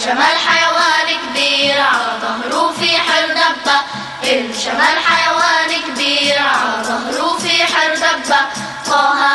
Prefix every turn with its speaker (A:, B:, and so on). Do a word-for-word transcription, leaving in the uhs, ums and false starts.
A: الجمل حيوان كبير على ظهره في حردبة، الجمل حيوان كبير على ظهره في حردبة. طه